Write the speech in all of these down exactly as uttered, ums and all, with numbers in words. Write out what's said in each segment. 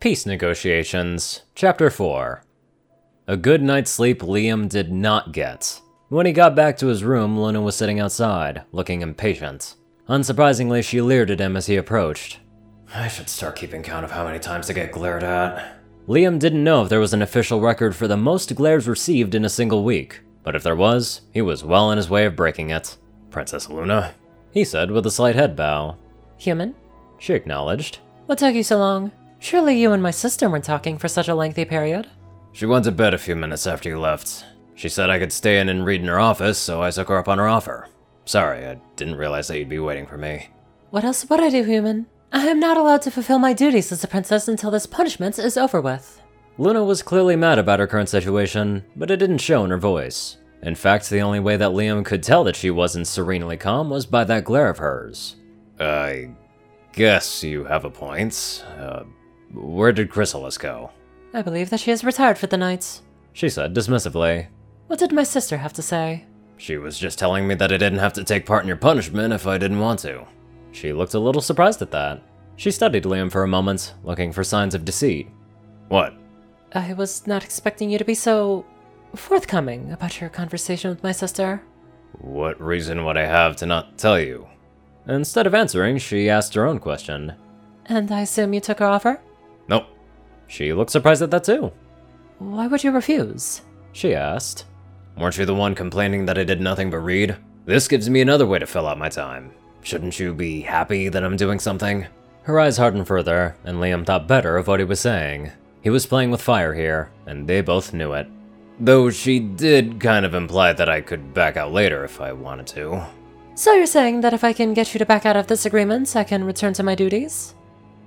Peace Negotiations, Chapter four. A good night's sleep Liam did not get. When he got back to his room, Luna was sitting outside, looking impatient. Unsurprisingly, she leered at him as he approached. I should start keeping count of how many times I get glared at. Liam didn't know if there was an official record for the most glares received in a single week, but if there was, he was well on his way of breaking it. Princess Luna? He said with a slight head bow. Human? She acknowledged. What took you so long? Surely you and my sister weren't talking for such a lengthy period. She went to bed a few minutes after you left. She said I could stay in and read in her office, so I took her up on her offer. Sorry, I didn't realize that you'd be waiting for me. What else would I do, human? I am not allowed to fulfill my duties as a princess until this punishment is over with. Luna was clearly mad about her current situation, but it didn't show in her voice. In fact, the only way that Liam could tell that she wasn't serenely calm was by that glare of hers. I guess you have a point. Uh, where did Chrysalis go? I believe that she has retired for the night, she said dismissively. What did my sister have to say? She was just telling me that I didn't have to take part in your punishment if I didn't want to. She looked a little surprised at that. She studied Liam for a moment, looking for signs of deceit. What? I was not expecting you to be so forthcoming about your conversation with my sister. What reason would I have to not tell you? Instead of answering, she asked her own question. And I assume you took her offer? Nope. She looked surprised at that too. Why would you refuse? She asked. Weren't you the one complaining that I did nothing but read? This gives me another way to fill out my time. Shouldn't you be happy that I'm doing something? Her eyes hardened further, and Liam thought better of what he was saying. He was playing with fire here, and they both knew it. Though she did kind of imply that I could back out later if I wanted to. So you're saying that if I can get you to back out of this agreement, I can return to my duties?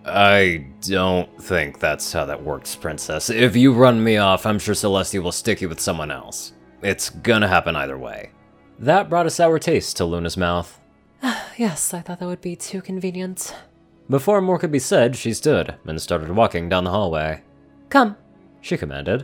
I don't think that's how that works, Princess. If you run me off, I'm sure Celestia will stick you with someone else. It's gonna happen either way. That brought a sour taste to Luna's mouth. Yes, I thought that would be too convenient. Before more could be said, she stood and started walking down the hallway. Come, she commanded.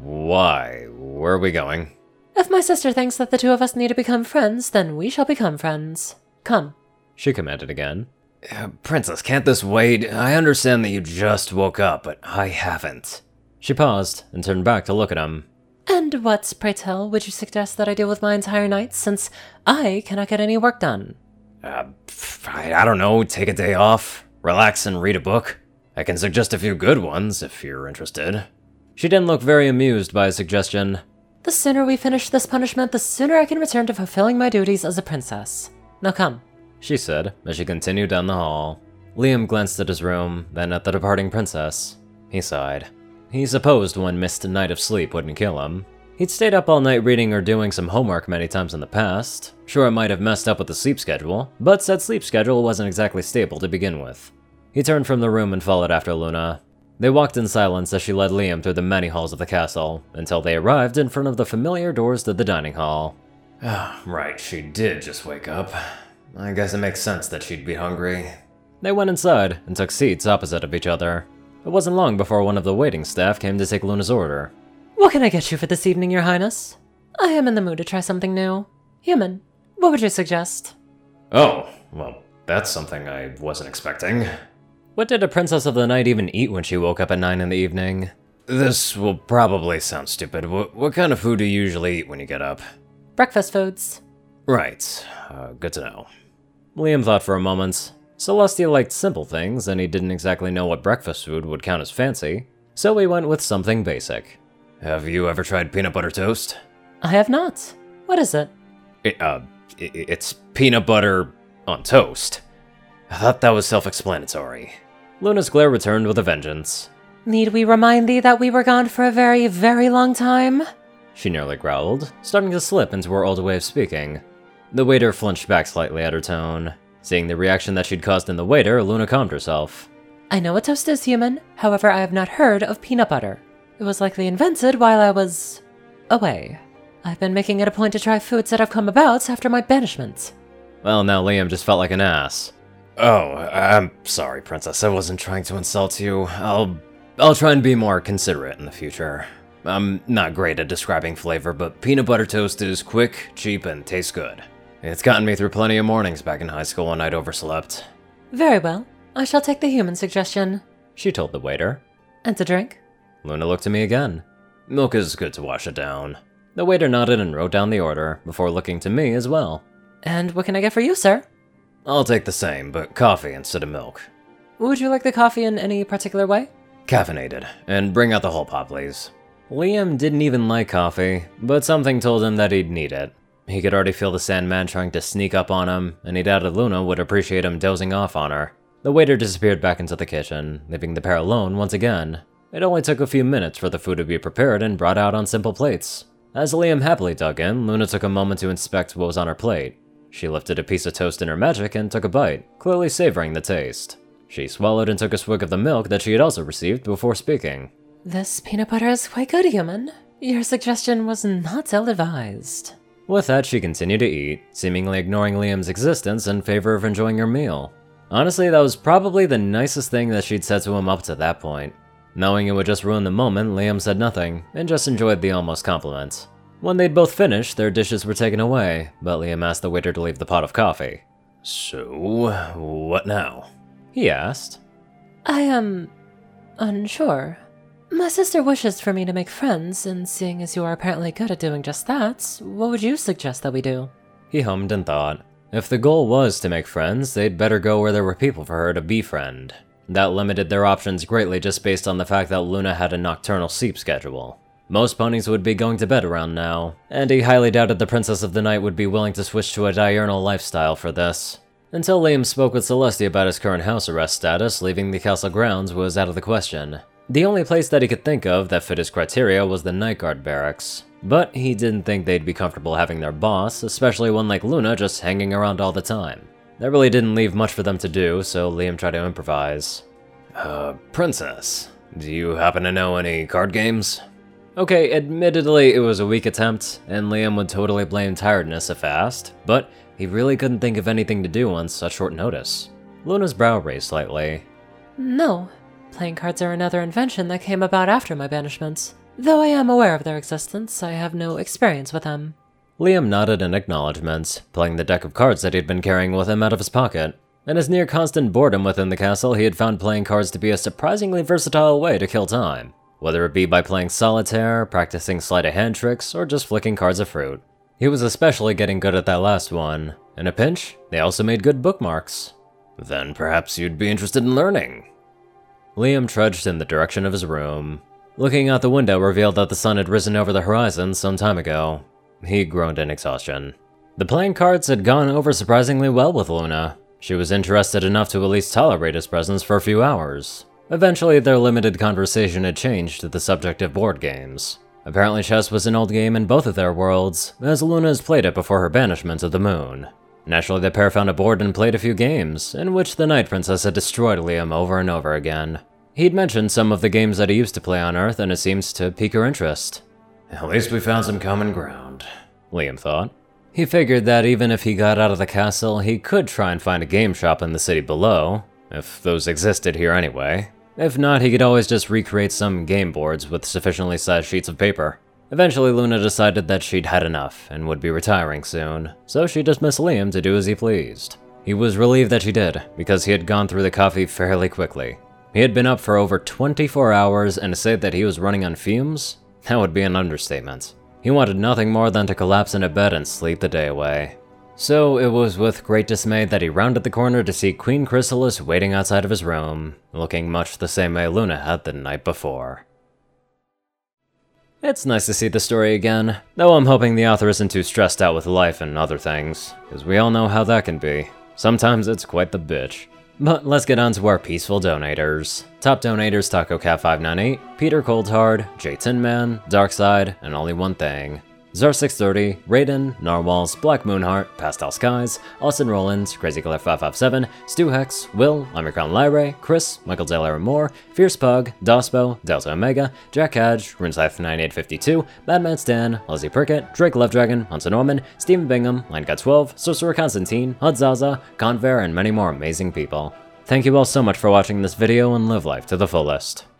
Why? Where are we going? If my sister thinks that the two of us need to become friends, then we shall become friends. Come, she commanded again. Uh, Princess, can't this wait? I understand that you just woke up, but I haven't. She paused and turned back to look at him. And what, pray tell, would you suggest that I do with my entire night, since I cannot get any work done? Uh, I, I don't know, take a day off, relax and read a book. I can suggest a few good ones if you're interested. She didn't look very amused by his suggestion. The sooner we finish this punishment, the sooner I can return to fulfilling my duties as a princess. Now come, she said as she continued down the hall. Liam glanced at his room, then at the departing princess. He sighed. He supposed one missed night of sleep wouldn't kill him. He'd stayed up all night reading or doing some homework many times in the past. Sure, it might have messed up with the sleep schedule, but said sleep schedule wasn't exactly stable to begin with. He turned from the room and followed after Luna. They walked in silence as she led Liam through the many halls of the castle, until they arrived in front of the familiar doors to the dining hall. Ah, right, she did just wake up. I guess it makes sense that she'd be hungry. They went inside and took seats opposite of each other. It wasn't long before one of the waiting staff came to take Luna's order. What can I get you for this evening, Your Highness? I am in the mood to try something new. Human, what would you suggest? Oh, well, that's something I wasn't expecting. What did a princess of the night even eat when she woke up at nine in the evening? This will probably sound stupid. What, what kind of food do you usually eat when you get up? Breakfast foods. Right. Uh, good to know. Liam thought for a moment. Celestia liked simple things, and he didn't exactly know what breakfast food would count as fancy, so he went with something basic. Have you ever tried peanut butter toast? I have not. What is it? It, uh, it, it's peanut butter on toast. I thought that was self-explanatory. Luna's glare returned with a vengeance. Need we remind thee that we were gone for a very, very long time? She nearly growled, starting to slip into her old way of speaking. The waiter flinched back slightly at her tone. Seeing the reaction that she'd caused in the waiter, Luna calmed herself. I know what toast is, human. However, I have not heard of peanut butter. It was likely invented while I was away. I've been making it a point to try foods that have come about after my banishment. Well, now Liam just felt like an ass. Oh, I'm sorry, Princess. I wasn't trying to insult you. I'll I'll try and be more considerate in the future. I'm not great at describing flavor, but peanut butter toast is quick, cheap, and tastes good. It's gotten me through plenty of mornings back in high school when I'd overslept. Very well. I shall take the human suggestion, she told the waiter. And a drink? Luna looked at me again. Milk is good to wash it down. The waiter nodded and wrote down the order, before looking to me as well. And what can I get for you, sir? I'll take the same, but coffee instead of milk. Would you like the coffee in any particular way? Caffeinated, and bring out the whole pot, please. Liam didn't even like coffee, but something told him that he'd need it. He could already feel the Sandman trying to sneak up on him, and he doubted Luna would appreciate him dozing off on her. The waiter disappeared back into the kitchen, leaving the pair alone once again. It only took a few minutes for the food to be prepared and brought out on simple plates. As Liam happily dug in, Luna took a moment to inspect what was on her plate. She lifted a piece of toast in her magic and took a bite, clearly savoring the taste. She swallowed and took a swig of the milk that she had also received before speaking. This peanut butter is quite good, human. Your suggestion was not ill-advised. With that, she continued to eat, seemingly ignoring Liam's existence in favor of enjoying her meal. Honestly, that was probably the nicest thing that she'd said to him up to that point. Knowing it would just ruin the moment, Liam said nothing, and just enjoyed the almost compliment. When they'd both finished, their dishes were taken away, but Liam asked the waiter to leave the pot of coffee. So, what now? He asked. I am unsure. My sister wishes for me to make friends, and seeing as you are apparently good at doing just that, what would you suggest that we do? He hummed and thought. If the goal was to make friends, they'd better go where there were people for her to befriend. That limited their options greatly just based on the fact that Luna had a nocturnal sleep schedule. Most ponies would be going to bed around now, and he highly doubted the Princess of the Night would be willing to switch to a diurnal lifestyle for this. Until Liam spoke with Celestia about his current house arrest status, leaving the castle grounds was out of the question. The only place that he could think of that fit his criteria was the Night Guard barracks, but he didn't think they'd be comfortable having their boss, especially one like Luna just hanging around all the time. That really didn't leave much for them to do, so Liam tried to improvise. Uh, Princess, do you happen to know any card games? Okay, admittedly it was a weak attempt, and Liam would totally blame tiredness if asked, but he really couldn't think of anything to do on such short notice. Luna's brow raised slightly. No. Playing cards are another invention that came about after my banishment. Though I am aware of their existence, I have no experience with them. Liam nodded in acknowledgement, playing the deck of cards that he'd been carrying with him out of his pocket. In his near constant boredom within the castle, he had found playing cards to be a surprisingly versatile way to kill time, whether it be by playing solitaire, practicing sleight of hand tricks, or just flicking cards of fruit. He was especially getting good at that last one. In a pinch, they also made good bookmarks. Then perhaps you'd be interested in learning. Liam trudged in the direction of his room. Looking out the window revealed that the sun had risen over the horizon some time ago. He groaned in exhaustion. The playing cards had gone over surprisingly well with Luna. She was interested enough to at least tolerate his presence for a few hours. Eventually, their limited conversation had changed to the subject of board games. Apparently chess was an old game in both of their worlds, as Luna has played it before her banishment of the moon. Naturally, the pair found a board and played a few games, in which the Night Princess had destroyed Liam over and over again. He'd mentioned some of the games that he used to play on Earth, and it seems to pique her interest. At least we found some common ground, Liam thought. He figured that even if he got out of the castle, he could try and find a game shop in the city below, if those existed here anyway. If not, he could always just recreate some game boards with sufficiently sized sheets of paper. Eventually, Luna decided that she'd had enough and would be retiring soon, so she dismissed Liam to do as he pleased. He was relieved that she did, because he had gone through the coffee fairly quickly. He had been up for over twenty-four hours, and to say that he was running on fumes? That would be an understatement. He wanted nothing more than to collapse in a bed and sleep the day away. So it was with great dismay that he rounded the corner to see Queen Chrysalis waiting outside of his room, looking much the same way Luna had the night before. It's nice to see the story again, though I'm hoping the author isn't too stressed out with life and other things, because we all know how that can be. Sometimes it's quite the bitch. But let's get on to our peaceful donators. Top donators: Taco Cat five nine eight, Peter Coldhard, J Tin Man, Darkside, and Only One Thing. Zar six thirty, Raiden, Narwhals, Black Moonheart, Pastel Skies, Austin Rollins, Crazy Killer five five seven, Stu Hex, Will, Omicron Lyre, Chris, Michael Delaire Moore, Fierce Pug, Dospo, Delta Omega, Jack Hadge, Runescythe ninety-eight fifty-two, Madman Stan, Lizzie Prickett, Drake Lovedragon, Hunter Norman, Stephen Bingham, Line God twelve, Sorcerer Constantine, Hud Zaza, Conver, and many more amazing people. Thank you all so much for watching this video and live life to the fullest.